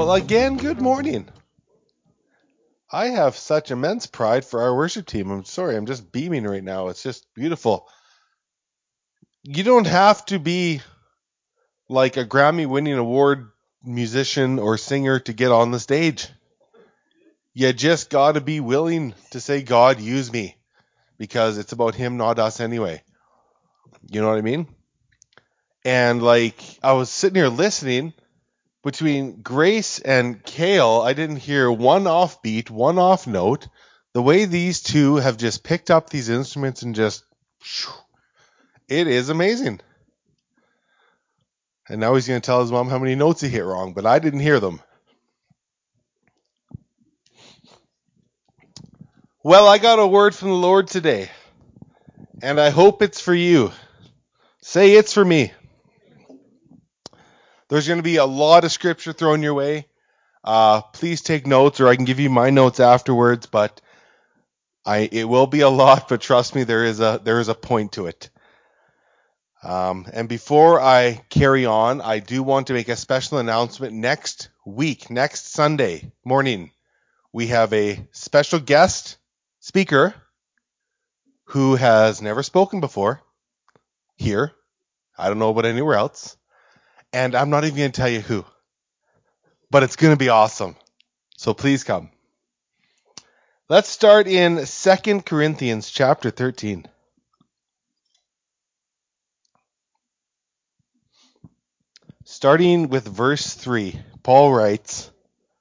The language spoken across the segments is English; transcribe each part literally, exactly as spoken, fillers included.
Well, again, good morning. I have such immense pride for our worship team. I'm sorry, I'm just beaming right now. It's just beautiful. You don't have to be like a Grammy winning award musician or singer to get on the stage. You just got to be willing to say, God, use me, because it's about Him, not us anyway. You know what I mean? And like, I was sitting here listening. Between Grace and Kale, I didn't hear one offbeat, one off note. The way these two have just picked up these instruments and just, it is amazing. And now he's going to tell his mom how many notes he hit wrong, but I didn't hear them. Well, I got a word from the Lord today, and I hope it's for you. Say it's for me. There's going to be a lot of scripture thrown your way. Uh, please take notes, or I can give you my notes afterwards, but I it will be a lot, but trust me, there is a there is a point to it. Um, and before I carry on, I do want to make a special announcement. Next week, next Sunday morning, we have a special guest speaker who has never spoken before here. I don't know about anywhere else. And I'm not even going to tell you who. But it's going to be awesome. So please come. Let's start in Second Corinthians chapter thirteen. Starting with verse three, Paul writes,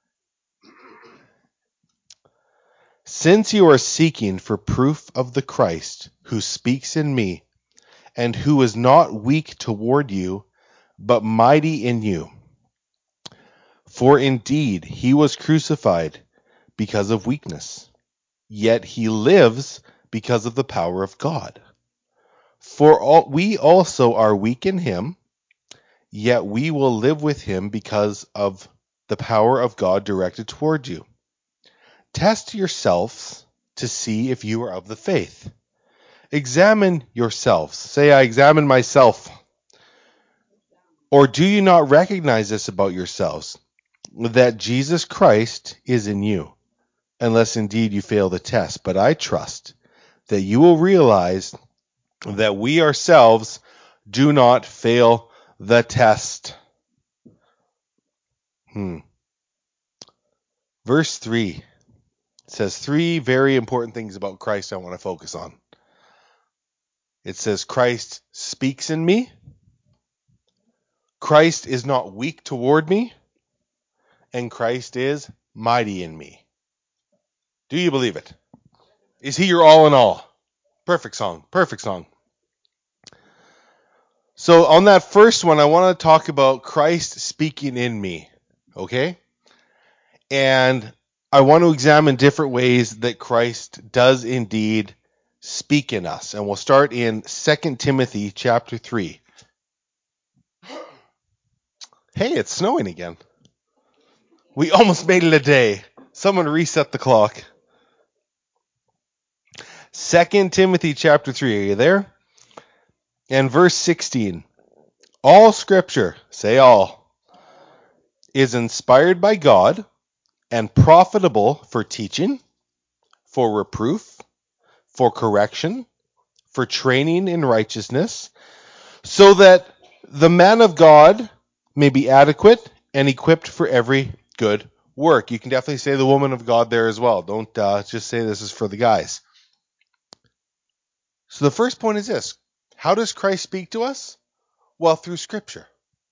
"Since you are seeking for proof of the Christ who speaks in me, and who is not weak toward you, but mighty in you. For indeed he was crucified because of weakness, yet he lives because of the power of God. For all, we also are weak in him, yet we will live with him because of the power of God directed toward you. Test yourselves to see if you are of the faith. Examine yourselves." Say, I examine myself. "Or do you not recognize this about yourselves, that Jesus Christ is in you, unless indeed you fail the test? But I trust that you will realize that we ourselves do not fail the test." Hmm. Verse three says three very important things about Christ I want to focus on. It says Christ speaks in me, Christ is not weak toward me, and Christ is mighty in me. Do you believe it? Is he your all in all? Perfect song. Perfect song. So on that first one, I want to talk about Christ speaking in me. Okay? And I want to examine different ways that Christ does indeed speak in us. And we'll start in Second Timothy chapter three. Hey, it's snowing again. We almost made it a day. Someone reset the clock. Second Timothy chapter three. Are you there? And verse sixteen. "All scripture," say all, "is inspired by God and profitable for teaching, for reproof, for correction, for training in righteousness, so that the man of God may be adequate and equipped for every good work." You can definitely say the woman of God there as well. Don't uh, just say this is for the guys. So the first point is this. How does Christ speak to us? Well, through Scripture.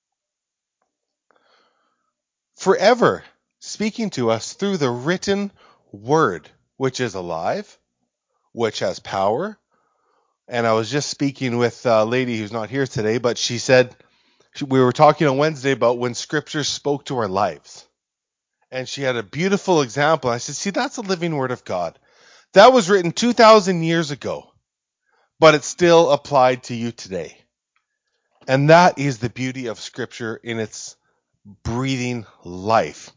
Forever speaking to us through the written word, which is alive, which has power. And I was just speaking with a lady who's not here today, but she said, we were talking on Wednesday about when Scripture spoke to our lives. And she had a beautiful example. I said, see, that's a living word of God. That was written two thousand years ago, but it's still applied to you today. And that is the beauty of Scripture in its breathing life.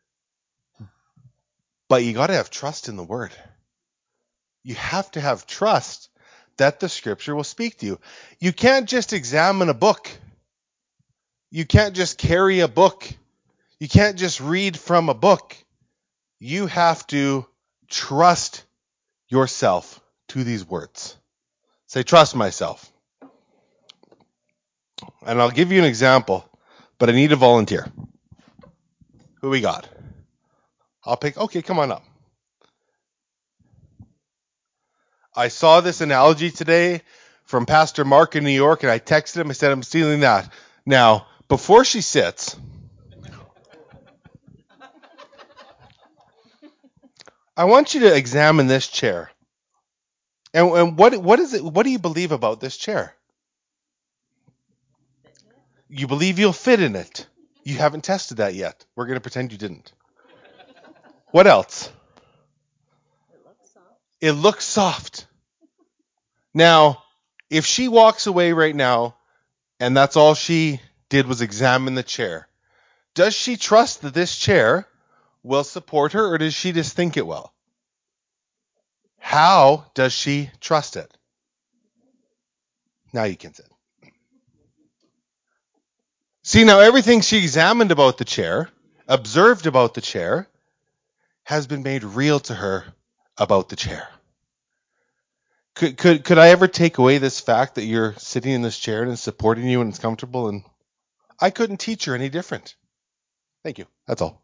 But you got to have trust in the word. You have to have trust that the Scripture will speak to you. You can't just examine a book. You can't just carry a book. You can't just read from a book. You have to trust yourself to these words. Say, trust myself. And I'll give you an example, but I need a volunteer. Who we got? I'll pick. Okay, come on up. I saw this analogy today from Pastor Mark in New York, and I texted him. I said, I'm stealing that. Now, before she sits, I want you to examine this chair. And, and what what is it? What do you believe about this chair? You believe you'll fit in it. You haven't tested that yet. We're going to pretend you didn't. What else? It looks soft. It looks soft. Now, if she walks away right now and that's all she did was examine the chair, does she trust that this chair will support her, or does she just think it will? How does she trust it? Now you can sit. See, now everything she examined about the chair, observed about the chair, has been made real to her about the chair. Could could could I ever take away this fact that you're sitting in this chair and it's supporting you and it's comfortable? And I couldn't teach her any different. Thank you. That's all.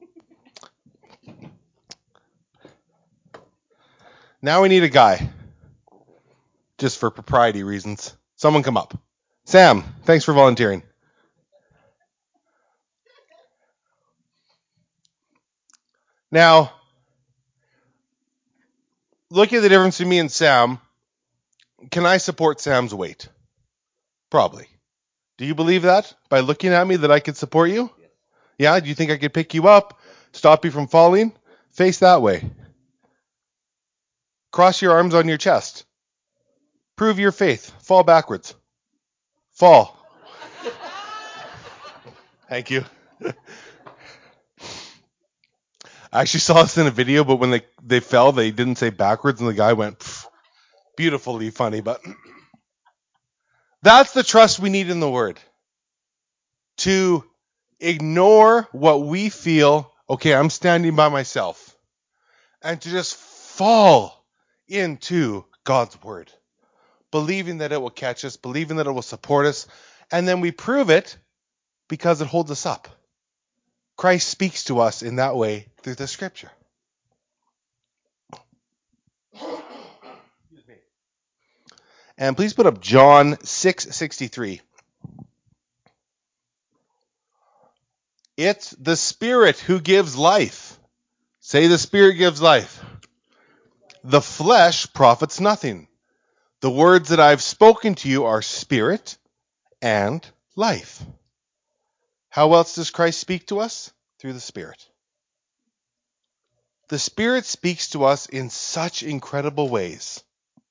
Now we need a guy. Just for propriety reasons. Someone come up. Sam, thanks for volunteering. Now, look at the difference between me and Sam. Can I support Sam's weight? Probably. Do you believe that? By looking at me that I could support you? Yes. Yeah? Do you think I could pick you up? Stop you from falling? Face that way. Cross your arms on your chest. Prove your faith. Fall backwards. Fall. Thank you. I actually saw this in a video, but when they, they fell, they didn't say backwards, and the guy went, pff, beautifully funny. But that's the trust we need in the Word. To ignore what we feel, okay, I'm standing by myself, and to just fall into God's Word, believing that it will catch us, believing that it will support us, and then we prove it because it holds us up. Christ speaks to us in that way through the Scripture. And please put up John six sixty-three. It's the Spirit who gives life. Say the Spirit gives life. The flesh profits nothing. The words that I've spoken to you are spirit and life. How else does Christ speak to us? Through the Spirit. The Spirit speaks to us in such incredible ways.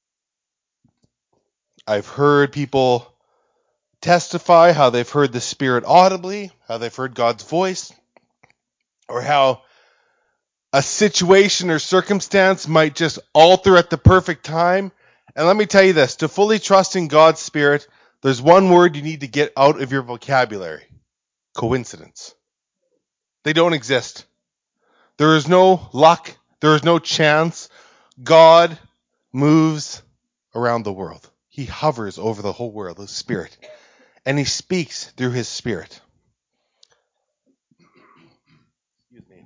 I've heard people testify how they've heard the Spirit audibly, how they've heard God's voice, or how a situation or circumstance might just alter at the perfect time. And let me tell you this, to fully trust in God's Spirit, there's one word you need to get out of your vocabulary. Coincidence. They don't exist. There is no luck. There is no chance. God moves around the world. He hovers over the whole world, the Spirit. And He speaks through His Spirit. Excuse me.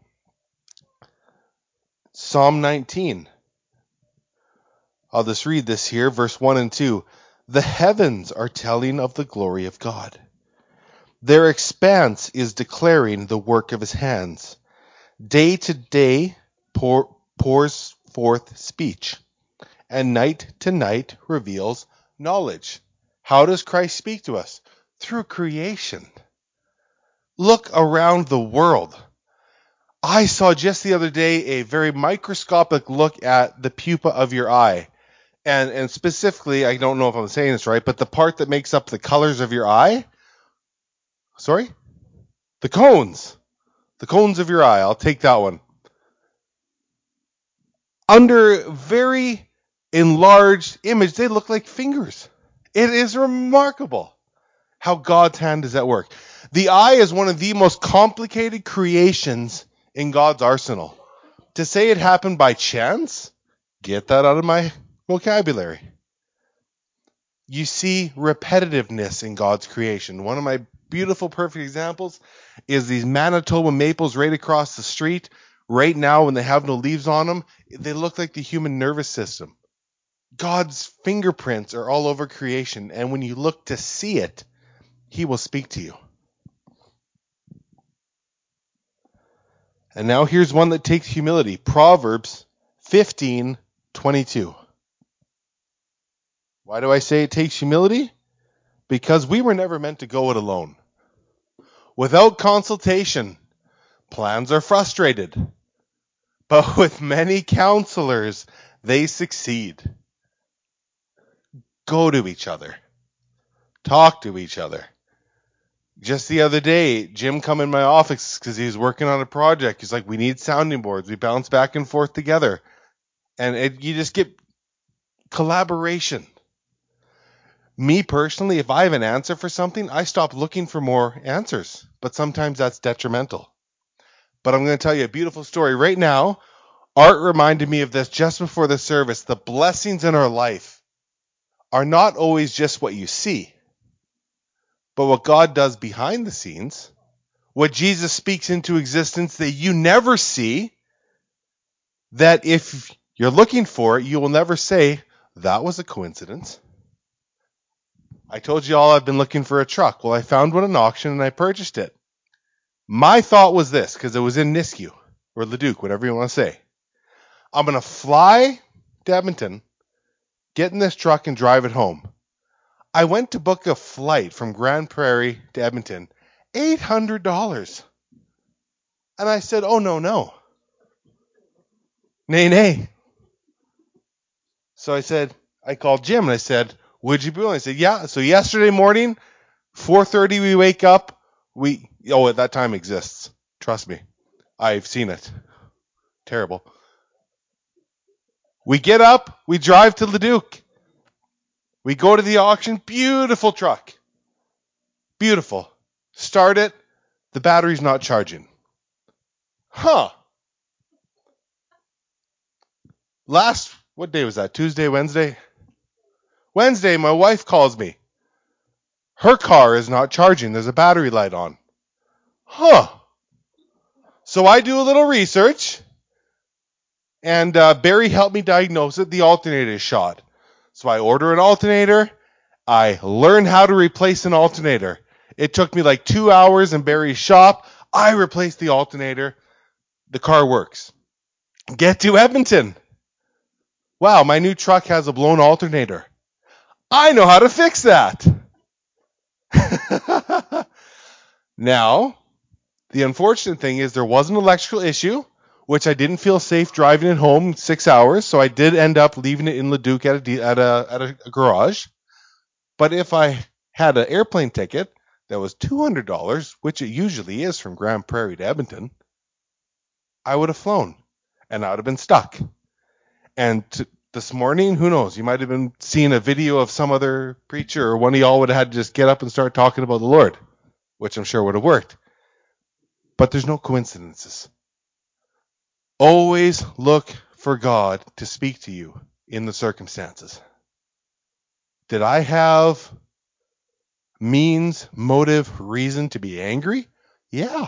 Psalm nineteen. I'll just read this here, verse one and two. The heavens are telling of the glory of God. Their expanse is declaring the work of His hands. Day to day pour, pours forth speech, and night to night reveals knowledge. How does Christ speak to us? Through creation. Look around the world. I saw just the other day a very microscopic look at the pupa of your eye. And and specifically, I don't know if I'm saying this right, but the part that makes up the colors of your eye. Sorry? The cones. The cones of your eye. I'll take that one. Under very enlarged image, they look like fingers. It is remarkable how God's hand is at work. The eye is one of the most complicated creations in God's arsenal. To say it happened by chance, get that out of my vocabulary. You see repetitiveness in God's creation. One of my beautiful, perfect examples is these Manitoba maples right across the street. Right now, when they have no leaves on them, they look like the human nervous system. God's fingerprints are all over creation, and when you look to see it, He will speak to you. And now here's one that takes humility. Proverbs fifteen twenty-two. Why do I say it takes humility? Because we were never meant to go it alone. Without consultation, plans are frustrated. But with many counselors, they succeed. Go to each other. Talk to each other. Just the other day, Jim come in my office because he's working on a project. He's like, we need sounding boards. We bounce back and forth together. And it, you just get collaboration. Me personally, if I have an answer for something, I stop looking for more answers. But sometimes that's detrimental. But I'm going to tell you a beautiful story. Right now, Art reminded me of this just before the service. The blessings in our life are not always just what you see, but what God does behind the scenes, what Jesus speaks into existence that you never see, that if you're looking for it, you will never say, that was a coincidence. I told you all I've been looking for a truck. Well, I found one in auction and I purchased it. My thought was this, because it was in Nisku, or Leduc, whatever you want to say. I'm going to fly to Edmonton, get in this truck and drive it home. I went to book a flight from Grand Prairie to Edmonton, eight hundred dollars. And I said, oh, no, no. Nay, nay. So I said, I called Jim and I said, would you be willing? I said, yeah. So yesterday morning, four thirty, we wake up. We, oh, at that time exists. Trust me. I've seen it. Terrible. We get up, we drive to Leduc. We go to the auction. Beautiful truck. Beautiful. Start it. The battery's not charging. Huh. Last, what day was that? Tuesday, Wednesday? Wednesday, my wife calls me. Her car is not charging. There's a battery light on. Huh. So I do a little research, and uh, Barry helped me diagnose it. The alternator is shot. So I order an alternator. I learn how to replace an alternator. It took me like two hours in Barry's shop. I replaced the alternator. The car works. Get to Edmonton. Wow, my new truck has a blown alternator. I know how to fix that. Now, the unfortunate thing is there was an electrical issue, which I didn't feel safe driving it home six hours, so I did end up leaving it in Leduc at a, at a, at a garage. But if I had an airplane ticket that was two hundred dollars, which it usually is from Grand Prairie to Edmonton, I would have flown, and I would have been stuck. And to, this morning, who knows, you might have been seeing a video of some other preacher, or one of y'all would have had to just get up and start talking about the Lord, which I'm sure would have worked. But there's no coincidences. Always look for God to speak to you in the circumstances. Did I have means, motive, reason to be angry? Yeah.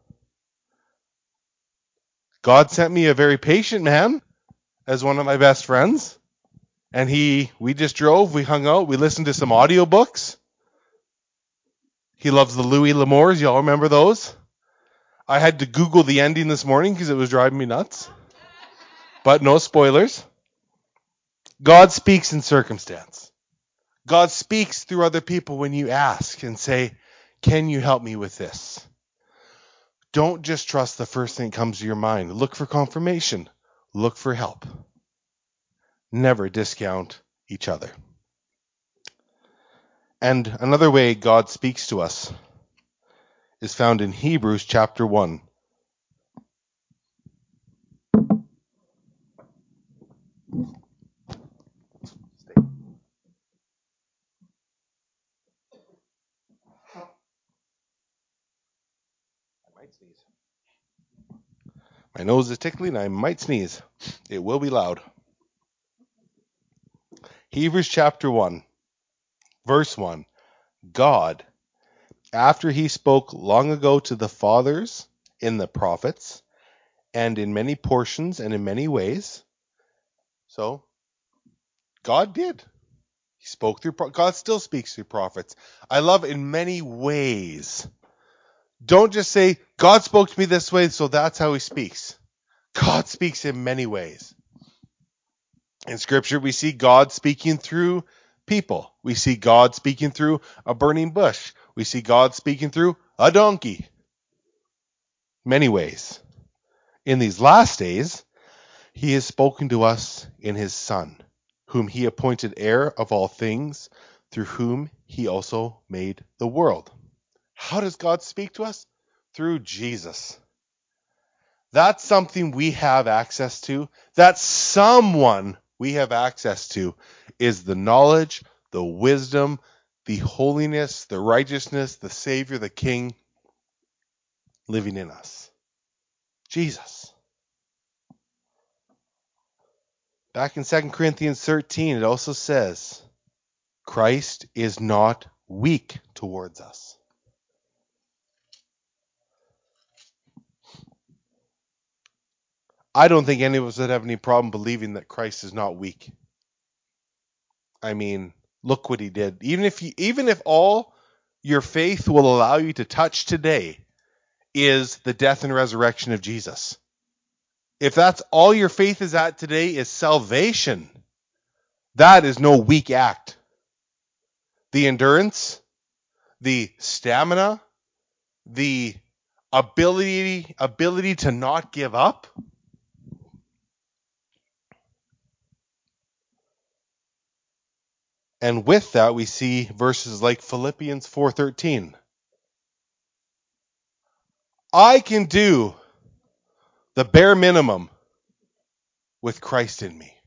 God sent me a very patient man as one of my best friends. And he, we just drove, we hung out, we listened to some audiobooks. He loves the Louis L'Amours. Y'all remember those? I had to Google the ending this morning because it was driving me nuts. But no spoilers. God speaks in circumstance. God speaks through other people when you ask and say, can you help me with this? Don't just trust the first thing that comes to your mind. Look for confirmation. Look for help. Never discount each other. And another way God speaks to us is found in Hebrews chapter one. sneeze. My nose is tickling. I might sneeze. It will be loud. Hebrews chapter one, verse one. God, after he spoke long ago to the fathers in the prophets, and in many portions and in many ways. So, God did. He spoke through, God still speaks through prophets. I love in many ways. Don't just say, God spoke to me this way, so that's how he speaks. God speaks in many ways. In Scripture, we see God speaking through people. We see God speaking through a burning bush. We see God speaking through a donkey. Many ways. In these last days, he has spoken to us in his Son, whom he appointed heir of all things, through whom he also made the world. How does God speak to us? Through Jesus. That's something we have access to. That someone we have access to is the knowledge, the wisdom, the holiness, the righteousness, the Savior, the King living in us. Jesus. Back in Second Corinthians thirteen, it also says, Christ is not weak towards us. I don't think any of us would have any problem believing that Christ is not weak. I mean, look what he did. Even if you, even if all your faith will allow you to touch today is the death and resurrection of Jesus. If that's all your faith is at today is salvation, that is no weak act. The endurance, the stamina, the ability ability to not give up. And with that, we see verses like Philippians four thirteen. I can do the bare minimum with Christ in me.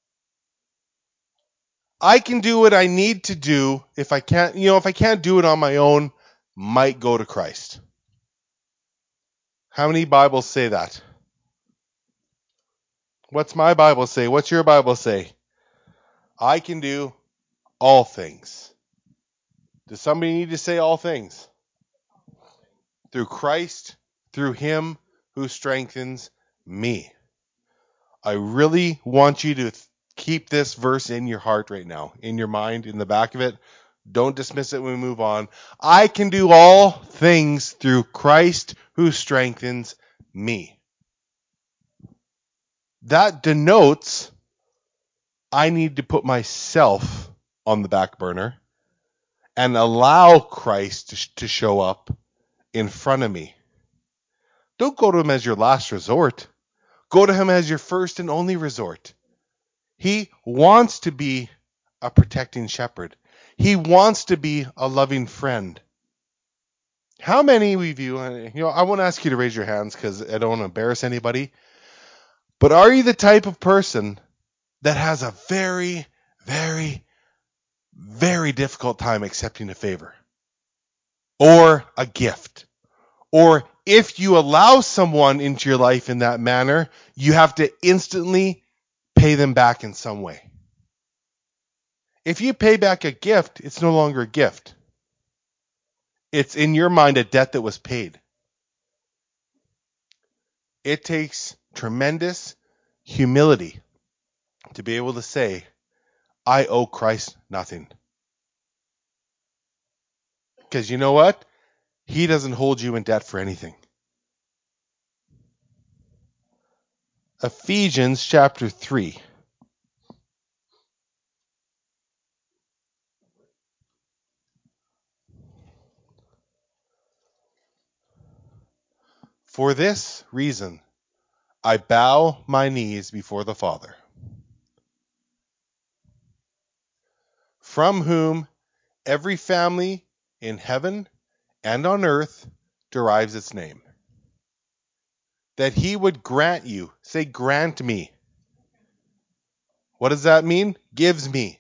I can do what I need to do. If I can't, you know, if I can't do it on my own, might go to Christ. How many Bibles say that? What's my Bible say? What's your Bible say? I can do all things. Does somebody need to say all things? Through Christ, through him who strengthens me. I really want you to th- keep this verse in your heart right now, in your mind, in the back of it. Don't dismiss it when we move on. I can do all things through Christ who strengthens me. That denotes I need to put myself on the back burner and allow Christ to, sh- to show up in front of me. Don't go to him as your last resort. Go to him as your first and only resort. He wants to be a protecting shepherd. He wants to be a loving friend. How many of you, you know, I won't ask you to raise your hands because I don't want to embarrass anybody, but are you the type of person that has a very, very, very difficult time accepting a favor or a gift? Or if you allow someone into your life in that manner, you have to instantly pay them back in some way. If you pay back a gift, it's no longer a gift. It's in your mind a debt that was paid. It takes tremendous humility to be able to say, I owe Christ nothing. Because you know what? He doesn't hold you in debt for anything. Ephesians chapter three. For this reason, I bow my knees before the Father, from whom every family in heaven and on earth derives its name. That he would grant you, say grant me. What does that mean? Gives me.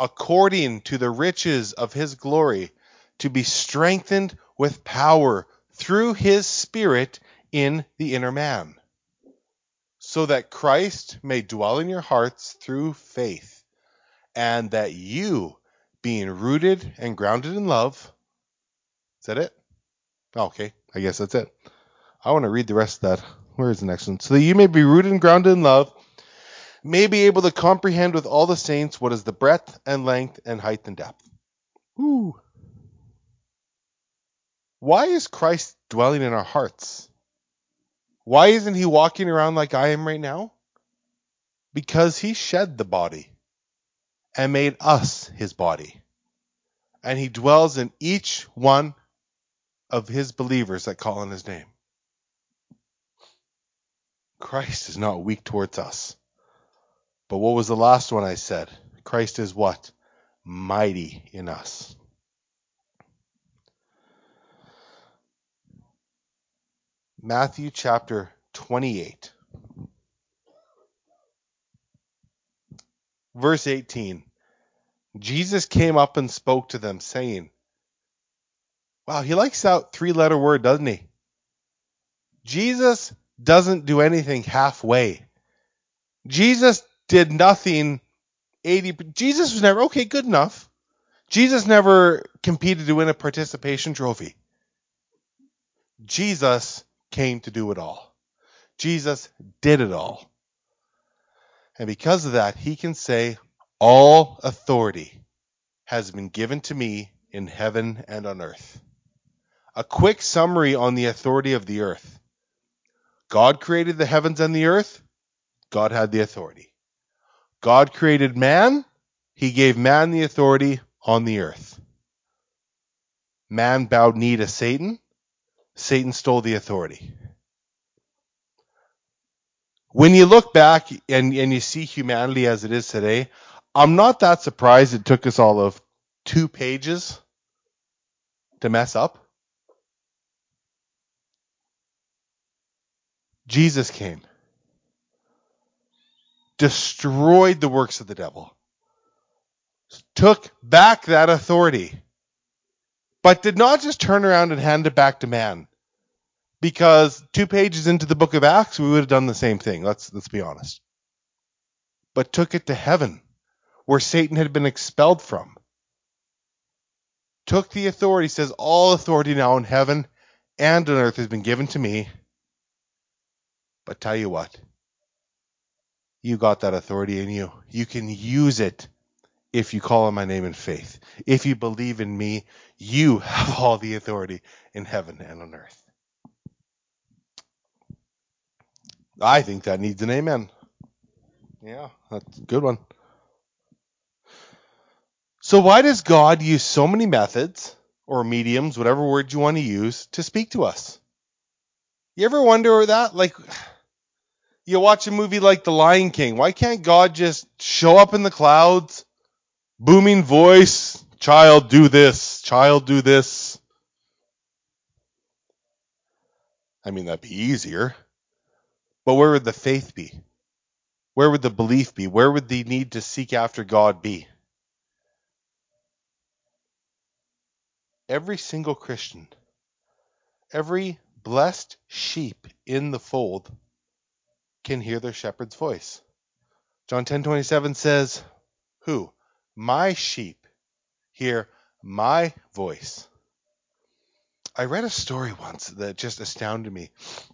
According to the riches of his glory, to be strengthened with power through his Spirit in the inner man, so that Christ may dwell in your hearts through faith, and that you, being rooted and grounded in love, is that it? Okay, I guess that's it. I want to read the rest of that. Where is the next one? So that you may be rooted and grounded in love, may be able to comprehend with all the saints what is the breadth and length and height and depth. Woo. Why is Christ dwelling in our hearts? Why isn't he walking around like I am right now? Because he shed the body and made us his body. And he dwells in each one of his believers that call on his name. Christ is not weak towards us. But what was the last one I said? Christ is what? Mighty in us. Matthew chapter twenty-eight. Verse eighteen. Jesus came up and spoke to them, saying, wow, he likes that three-letter word, doesn't he? Jesus doesn't do anything halfway. Jesus did nothing eighty. Jesus was never, okay, good enough. Jesus never competed to win a participation trophy. Jesus came to do it all. Jesus did it all. And because of that, he can say, all authority has been given to me in heaven and on earth. A quick summary on the authority of the earth. God created the heavens and the earth. God had the authority. God created man. He gave man the authority on the earth. Man bowed knee to Satan. Satan stole the authority. When you look back and, and you see humanity as it is today, I'm not that surprised it took us all of two pages to mess up. Jesus came, destroyed the works of the devil, took back that authority, but did not just turn around and hand it back to man. Because two pages into the book of Acts, we would have done the same thing. Let's let's be honest. But took it to heaven, where Satan had been expelled from. Took the authority, says, all authority now in heaven and on earth has been given to me. But tell you what, you got that authority in you. You can use it if you call on my name in faith. If you believe in me, you have all the authority in heaven and on earth. I think that needs an amen. Yeah, that's a good one. So why does God use so many methods or mediums, whatever word you want to use, to speak to us? You ever wonder that? Like, you watch a movie like The Lion King. Why can't God just show up in the clouds, booming voice, child do this, child do this? I mean, that'd be easier. But where would the faith be? Where would the belief be? Where would the need to seek after God be? Every single Christian, every blessed sheep in the fold can hear their shepherd's voice. John ten twenty-seven says, who? My sheep hear my voice. I read a story once that just astounded me.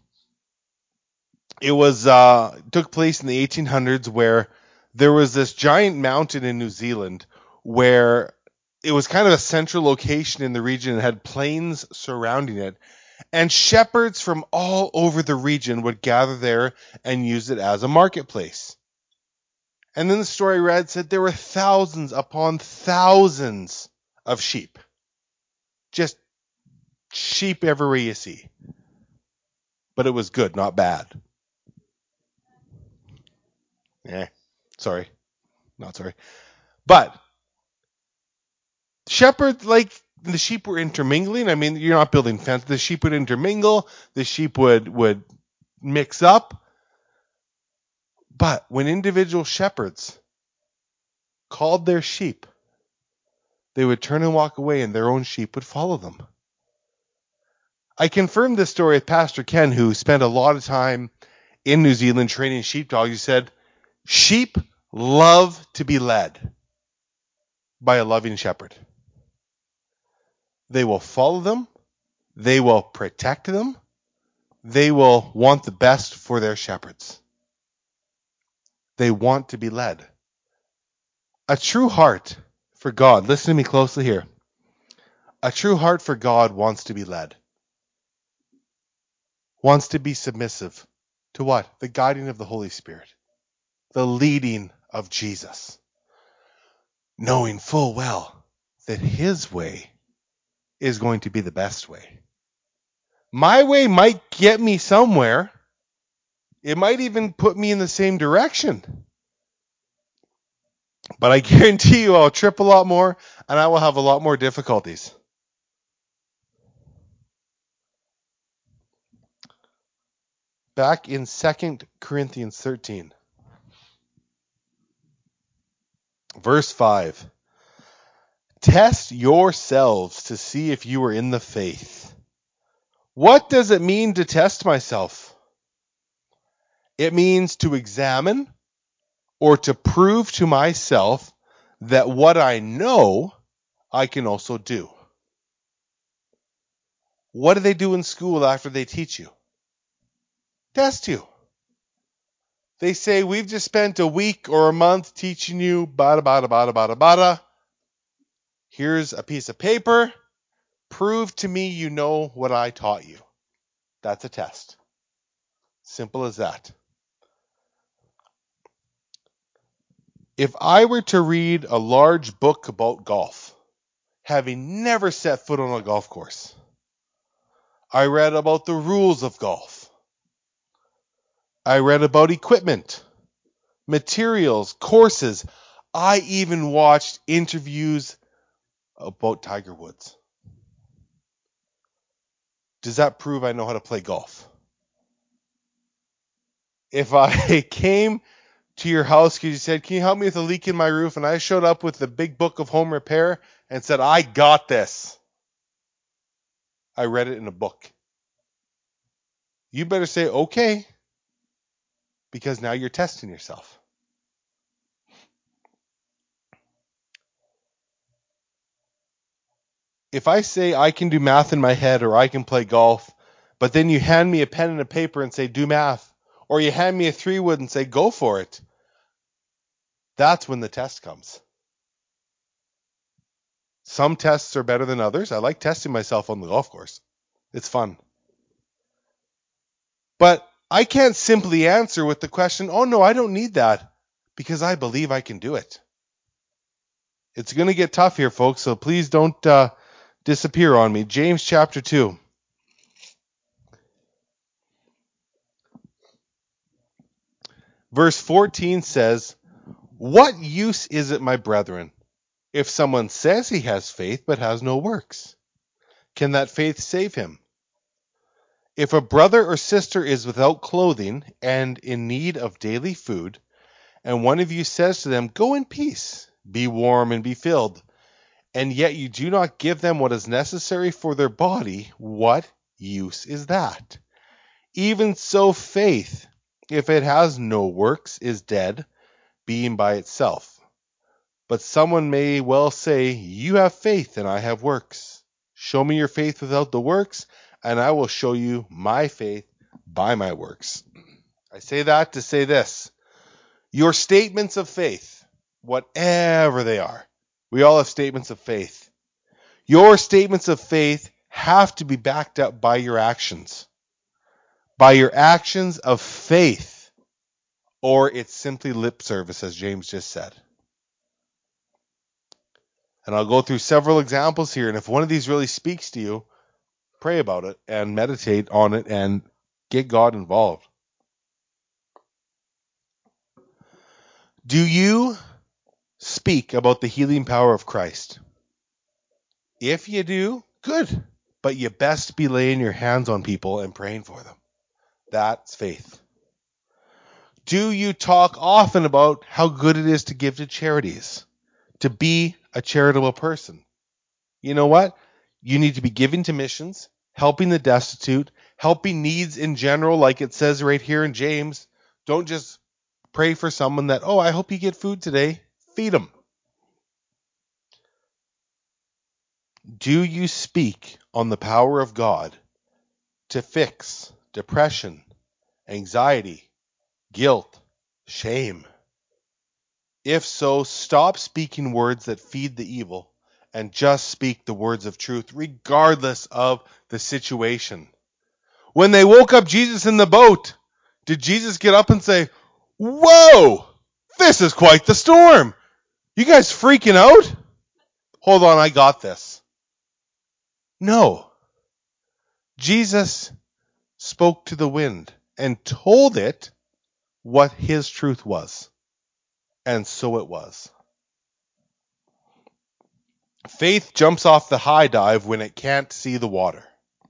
It was uh, took place in the eighteen hundreds, where there was this giant mountain in New Zealand where it was kind of a central location in the region and had plains surrounding it. And shepherds from all over the region would gather there and use it as a marketplace. And then the story I read said there were thousands upon thousands of sheep. Just sheep everywhere you see. But it was good, not bad. Eh, sorry. Not sorry. But shepherds, like, the sheep were intermingling. I mean, you're not building fence. The sheep would intermingle. The sheep would, would mix up. But when individual shepherds called their sheep, they would turn and walk away and their own sheep would follow them. I confirmed this story with Pastor Ken, who spent a lot of time in New Zealand training sheepdogs. He said, sheep love to be led by a loving shepherd. They will follow them. They will protect them. They will want the best for their shepherds. They want to be led. A true heart for God, listen to me closely here. A true heart for God wants to be led. Wants to be submissive to what? The guiding of the Holy Spirit. The leading of Jesus. Knowing full well that his way is going to be the best way. My way might get me somewhere. It might even put me in the same direction. But I guarantee you I'll trip a lot more and I will have a lot more difficulties. Back in Second Corinthians thirteen, verse five. Test yourselves to see if you are in the faith. What does it mean to test myself? It means to examine or to prove to myself that what I know, I can also do. What do they do in school after they teach you? Test you. They say, we've just spent a week or a month teaching you bada, bada, bada, bada, bada. Here's a piece of paper. Prove to me you know what I taught you. That's a test. Simple as that. If I were to read a large book about golf, having never set foot on a golf course, I read about the rules of golf. I read about equipment, materials, courses. I even watched interviews about Tiger Woods. Does that prove I know how to play golf? If I came to your house because you said, can you help me with a leak in my roof? And I showed up with the big book of home repair and said, I got this. I read it in a book. You better say, okay, because now you're testing yourself. If I say I can do math in my head or I can play golf, but then you hand me a pen and a paper and say, do math, or you hand me a three wood and say, go for it, that's when the test comes. Some tests are better than others. I like testing myself on the golf course. It's fun. But I can't simply answer with the question, oh no, I don't need that, because I believe I can do it. It's going to get tough here, folks, so please don't uh, disappear on me. James chapter two. Verse fourteen says, what use is it, my brethren, if someone says he has faith but has no works? Can that faith save him? If a brother or sister is without clothing and in need of daily food, and one of you says to them, go in peace, be warm and be filled, and yet you do not give them what is necessary for their body, what use is that? Even so, faith, if it has no works, is dead, being by itself. But someone may well say, you have faith and I have works. Show me your faith without the works, and I will show you my faith by my works. I say that to say this. Your statements of faith, whatever they are, we all have statements of faith. Your statements of faith have to be backed up by your actions. By your actions of faith, or it's simply lip service, as James just said. And I'll go through several examples here, and if one of these really speaks to you, pray about it and meditate on it and get God involved. Do you speak about the healing power of Christ? If you do, good. But you best be laying your hands on people and praying for them. That's faith. Do you talk often about how good it is to give to charities? To be a charitable person? You know what? You need to be giving to missions. helping the destitute, helping needs in general, like it says right here in James. Don't just pray for someone that, oh, I hope you get food today. Feed them. Do you speak on the power of God to fix depression, anxiety, guilt, shame? If so, stop speaking words that feed the evil and just speak the words of truth, regardless of the situation. When they woke up Jesus in the boat, did Jesus get up and say, whoa, this is quite the storm. You guys freaking out? Hold on, I got this. No. Jesus spoke to the wind and told it what his truth was. And so it was. Faith jumps off the high dive when it can't see the water.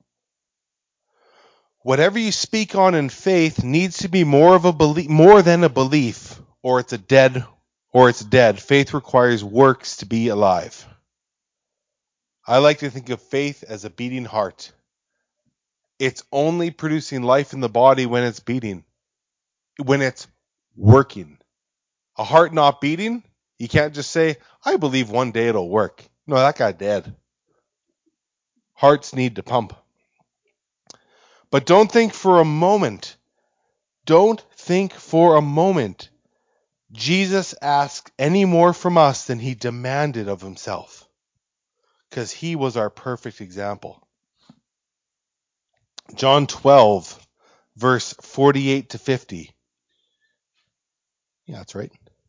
Whatever you speak on in faith needs to be more of a belief, more than a belief, or it's a dead, or it's dead. Faith requires works to be alive. I like to think of faith as a beating heart. It's only producing life in the body when it's beating, when it's working. A heart not beating, you can't just say, I believe one day it'll work. No, that guy dead. Hearts need to pump. But don't think for a moment, don't think for a moment Jesus asked any more from us than he demanded of himself, because he was our perfect example. John twelve, verse forty-eight to fifty. Yeah, that's right.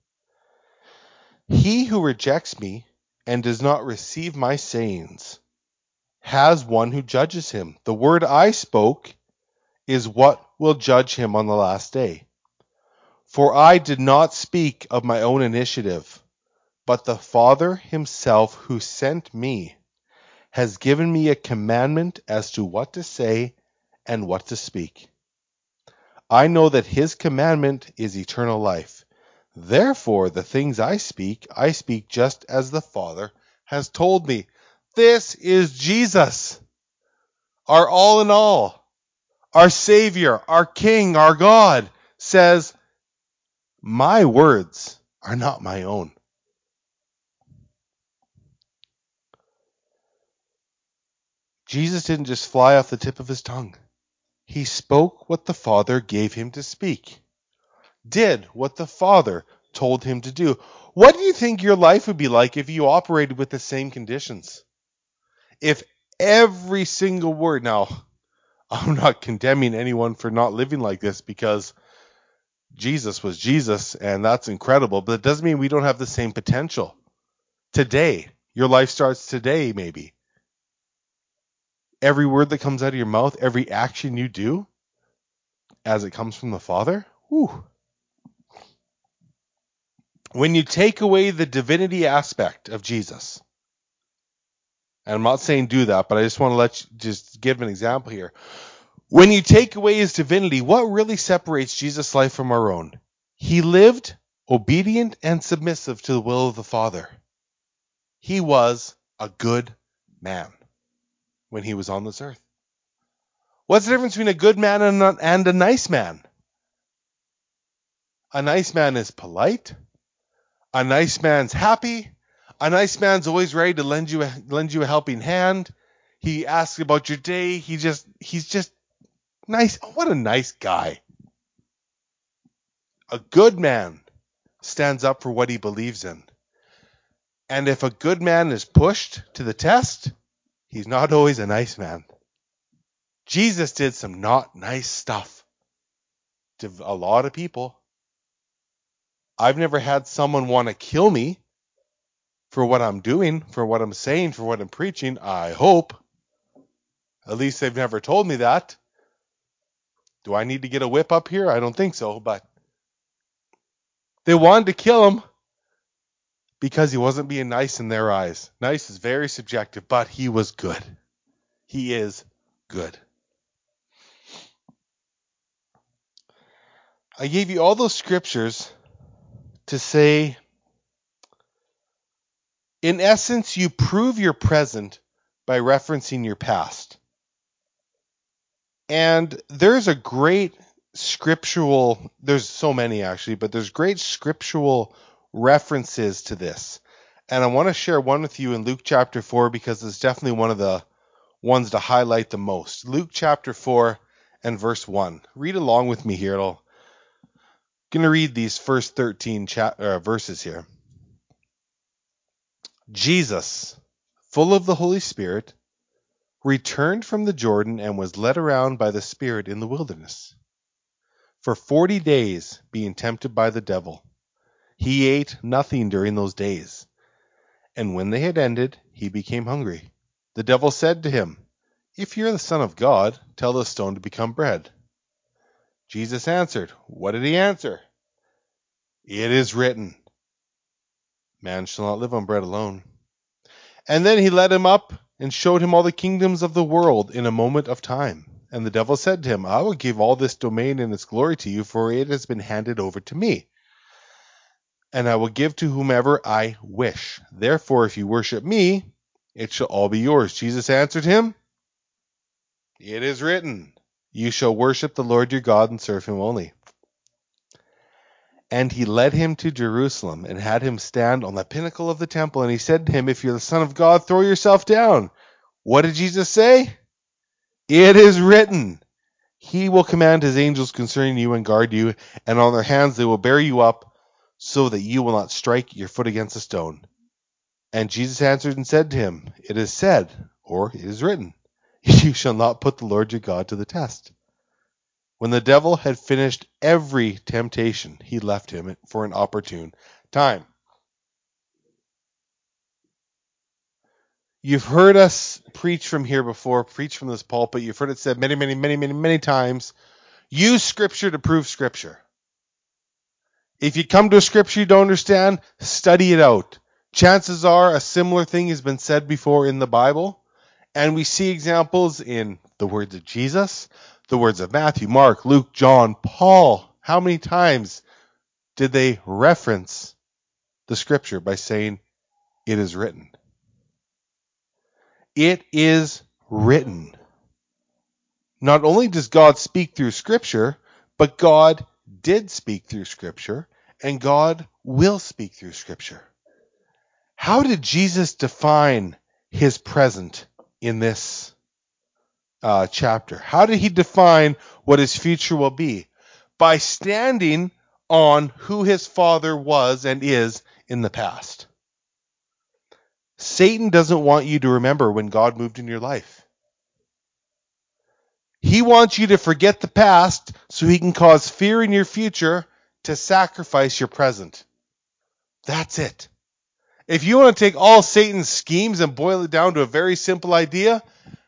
He who rejects me and does not receive my sayings has one who judges him. The word I spoke is what will judge him on the last day. For I did not speak of my own initiative, but the Father himself who sent me has given me a commandment as to what to say and what to speak. I know that his commandment is eternal life. Therefore, the things I speak, I speak just as the Father has told me. This is Jesus, our all in all, our Savior, our King, our God, says, my words are not my own. Jesus didn't just fly off the tip of his tongue. He spoke what the Father gave him to speak, did what the Father told him to do. What do you think your life would be like if you operated with the same conditions? If every single word, now, I'm not condemning anyone for not living like this, because Jesus was Jesus and that's incredible, but it doesn't mean we don't have the same potential. Today, your life starts today, maybe. Every word that comes out of your mouth, every action you do, as it comes from the Father, whew. When you take away the divinity aspect of Jesus, and I'm not saying do that, but I just want to let you just give an example here. When you take away his divinity, what really separates Jesus' life from our own? He lived obedient and submissive to the will of the Father. He was a good man when he was on this earth. What's the difference between a good man and a, and a nice man? A nice man is polite. A nice man's happy. A nice man's always ready to lend you a, lend you a helping hand. He asks about your day. He just he's just nice. What a nice guy. A good man stands up for what he believes in. And if a good man is pushed to the test, he's not always a nice man. Jesus did some not nice stuff to a lot of people. I've never had someone want to kill me for what I'm doing, for what I'm saying, for what I'm preaching. I hope. At least they've never told me that. Do I need to get a whip up here? I don't think so, but they wanted to kill him because he wasn't being nice in their eyes. Nice is very subjective, but he was good. He is good. I gave you all those scriptures to say, in essence, you prove your present by referencing your past. And there's a great scriptural, there's so many actually, but there's great scriptural references to this. And I want to share one with you in Luke chapter four because it's definitely one of the ones to highlight the most. Luke chapter four and verse one. Read along with me here. I'm going to read these first thirteen cha- uh, verses here. Jesus, full of the Holy Spirit, returned from the Jordan and was led around by the Spirit in the wilderness for forty days, being tempted by the devil. He ate nothing during those days, and when they had ended, he became hungry. The devil said to him, "If you're the Son of God, tell the stone to become bread." Jesus answered, What did he answer? It is written, Man shall not live on bread alone. And then he led him up and showed him all the kingdoms of the world in a moment of time. And the devil said to him, I will give all this domain and its glory to you, for it has been handed over to me. And I will give to whomever I wish. Therefore, if you worship me, it shall all be yours. Jesus answered him, It is written, You shall worship the Lord your God and serve him only. And he led him to Jerusalem and had him stand on the pinnacle of the temple. And he said to him, If you're the Son of God, throw yourself down. What did Jesus say? It is written, He will command his angels concerning you and guard you, and on their hands they will bear you up, so that you will not strike your foot against a stone. And Jesus answered and said to him, It is said, or it is written, You shall not put the Lord your God to the test. When the devil had finished every temptation, he left him for an opportune time. You've heard us preach from here before, preach from this pulpit. You've heard it said many, many, many, many, many times. Use Scripture to prove Scripture. If you come to a Scripture you don't understand, study it out. Chances are a similar thing has been said before in the Bible, and we see examples in the words of Jesus, the words of Matthew, Mark, Luke, John, Paul. How many times did they reference the Scripture by saying, it is written? It is written. Not only does God speak through Scripture, but God did speak through Scripture, and God will speak through Scripture. How did Jesus define his present in this uh, chapter? How did he define what his future will be? By standing on who his Father was and is in the past. Satan doesn't want you to remember when God moved in your life. He wants you to forget the past so he can cause fear in your future to sacrifice your present. That's it. If you want to take all Satan's schemes and boil it down to a very simple idea,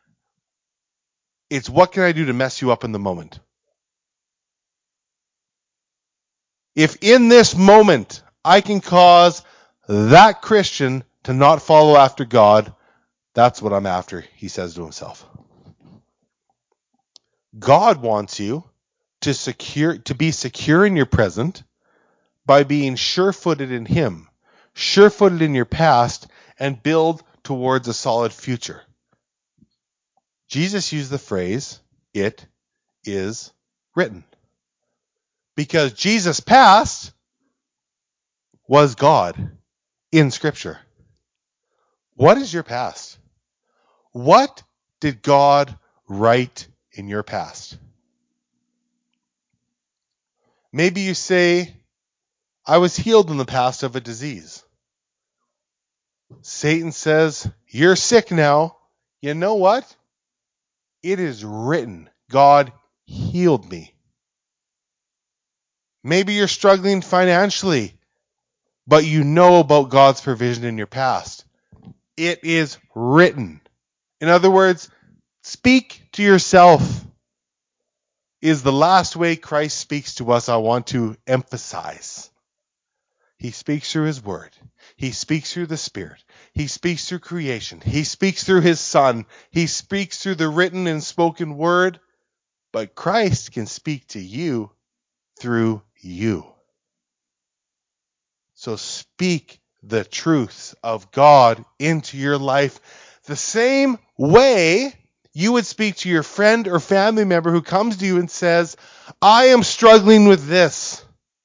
it's what can I do to mess you up in the moment? If in this moment I can cause that Christian to not follow after God, that's what I'm after, he says to himself. God wants you to secure to be secure in your present by being sure-footed in him, sure-footed in your past, and build towards a solid future. Jesus used the phrase, it is written. Because Jesus' past was God in Scripture. What is your past? What did God write in your past? Maybe you say, I was healed in the past of a disease. Satan says, you're sick now. You know what? It is written. God healed me. Maybe you're struggling financially, but you know about God's provision in your past. It is written. In other words, speak to yourself is the last way Christ speaks to us. I want to emphasize. He speaks through his word. He speaks through the Spirit. He speaks through creation. He speaks through his Son. He speaks through the written and spoken word. But Christ can speak to you through you. So speak the truths of God into your life the same way You would speak to your friend or family member who comes to you and says, I am struggling with this.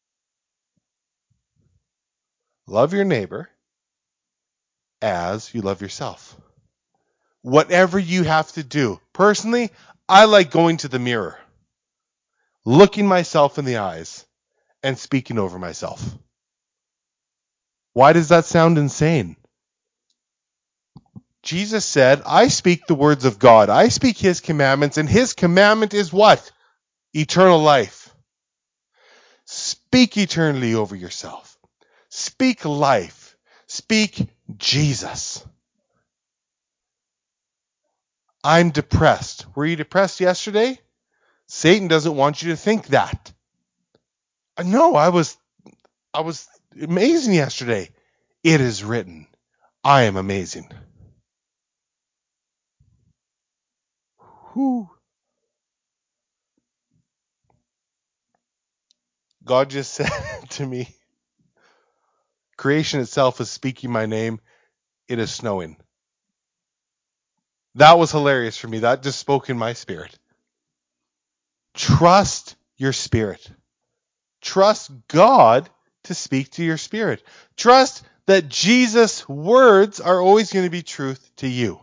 Love your neighbor as you love yourself. Whatever you have to do. Personally, I like going to the mirror, looking myself in the eyes, and speaking over myself. Why does that sound insane? Jesus said, I speak the words of God. I speak his commandments, and his commandment is what? Eternal life. Speak eternally over yourself. Speak life. Speak Jesus. I'm depressed. Were you depressed yesterday? Satan doesn't want you to think that. No, I was I was amazing yesterday. It is written, I am amazing. Whew. God just said to me, creation itself is speaking my name. It is snowing. That was hilarious for me. That just spoke in my spirit. Trust your spirit. Trust God to speak to your spirit. Trust that Jesus' words are always going to be truth to you.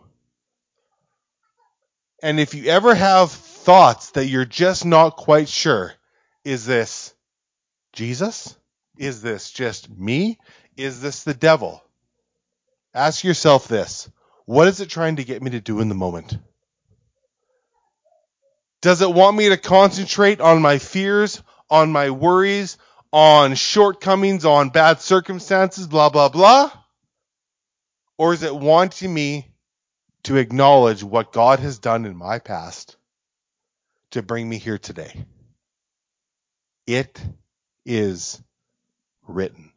And if you ever have thoughts that you're just not quite sure, is this Jesus? Is this just me? Is this the devil? Ask yourself this. What is it trying to get me to do in the moment? Does it want me to concentrate on my fears, on my worries, on shortcomings, on bad circumstances, blah, blah, blah? Or is it wanting me to acknowledge what God has done in my past to bring me here today? It is written.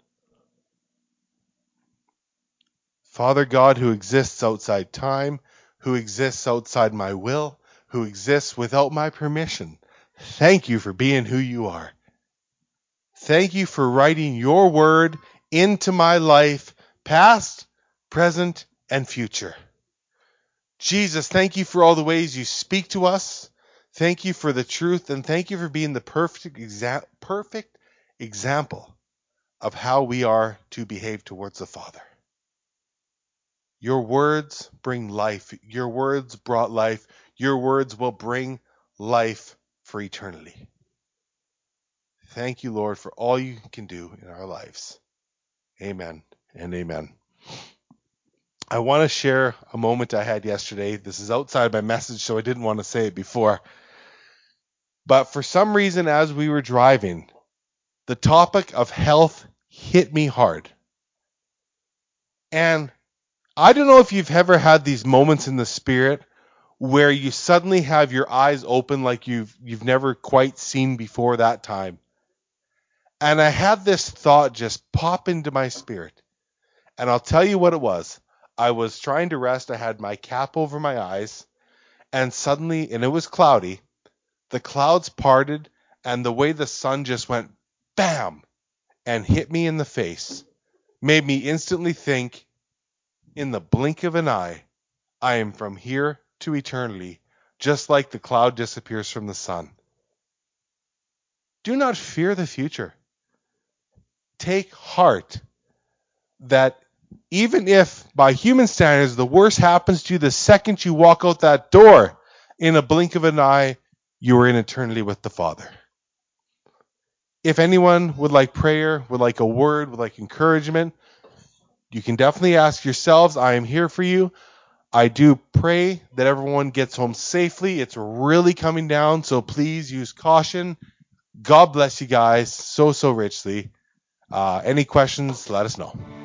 Father God, who exists outside time, who exists outside my will, who exists without my permission, thank you for being who you are. Thank you for writing your word into my life, past, present, and future. Jesus, thank you for all the ways you speak to us. Thank you for the truth, and thank you for being the perfect, exa- perfect example of how we are to behave towards the Father. Your words bring life. Your words brought life. Your words will bring life for eternity. Thank you, Lord, for all you can do in our lives. Amen and amen. I want to share a moment I had yesterday. This is outside my message, so I didn't want to say it before. But for some reason, as we were driving, the topic of health hit me hard. And I don't know if you've ever had these moments in the spirit where you suddenly have your eyes open like you've you've never quite seen before that time. And I had this thought just pop into my spirit. And I'll tell you what it was. I was trying to rest. I had my cap over my eyes. And suddenly, and it was cloudy, the clouds parted, and the way the sun just went bam and hit me in the face made me instantly think, in the blink of an eye, I am from here to eternity, just like the cloud disappears from the sun. Do not fear the future. Take heart that even if by human standards the worst happens to you the second you walk out that door, in a blink of an eye, you are in eternity with the Father. If anyone would like prayer, would like a word, would like encouragement, you can definitely ask yourselves. I am here for you. I do pray that everyone gets home safely. It's really coming down, so please use caution. God bless you guys so, so richly. Uh, any questions, let us know.